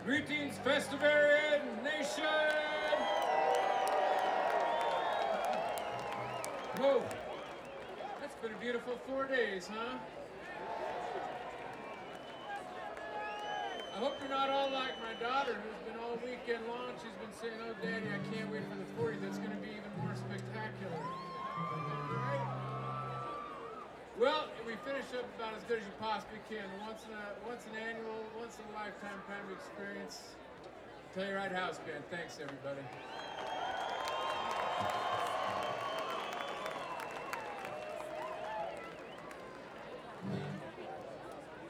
Greetings, Festivarian Nation! Whoa, that's been a beautiful 4 days, huh? I hope you're not all like my daughter, who's been all weekend long. She's been saying, "Oh, Daddy, I can't wait for the 40th. That's going to be even more spectacular." Right? Well, we finish up about as good as you possibly can. Once an annual, once in a lifetime kind of experience. Telluride House Band. Thanks, everybody.